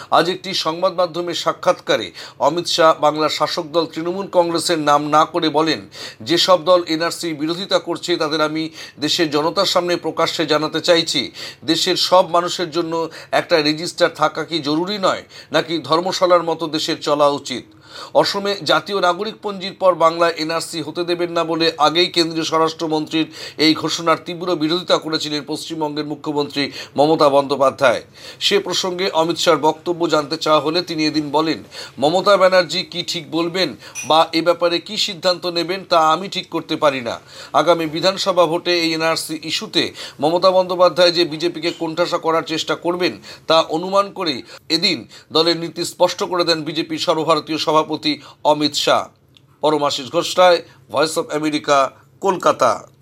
আজ একটি সংবাদ মাধ্যমের সাক্ষাৎকারে অমিত শাহ বাংলার শাসক দল তৃণমূল কংগ্রেসের নাম না করে বলেন, যেসব দল এনআরসি বিরোধিতা করছে তাদের আমি দেশের জনতার সামনে প্রকাশ্যে জানাতে চাইছি, দেশের সব মানুষের জন্য একটা রেজিস্টার থাকা কি জরুরি নয়, নাকি ধর্মশালার মতো দেশের চলা উচিত? অসমে জাতীয় নাগরিকপঞ্জির পর বাংলায় এনআরসি হতে দেবেন না বলে আগেই কেন্দ্রীয় স্বরাষ্ট্রমন্ত্রীর এই ঘোষণার তীব্র বিরোধিতা করেছিলেন পশ্চিমবঙ্গের মুখ্যমন্ত্রী মমতা বন্দ্যোপাধ্যায়। সে প্রসঙ্গে অমিত শাহর বক্তব্য জানতে চাওয়া হলে তিনি এদিন বলেন, মমতা ব্যানার্জি কি ঠিক বলবেন বা এ ব্যাপারে কি সিদ্ধান্ত নেবেন তা আমি ঠিক করতে পারি না। আগামী বিধানসভা ভোটে এই এনআরসি ইস্যুতে মমতা বন্দ্যোপাধ্যায় যে বিজেপিকে কোণঠাসা করার চেষ্টা করবেন তা অনুমান করেই এদিন দলের নীতি স্পষ্ট করে দেন বিজেপির সর্বভারতীয় সভাপতি Amit Shah. Paramashis Ghosh Roy, voice of America, Kolkata.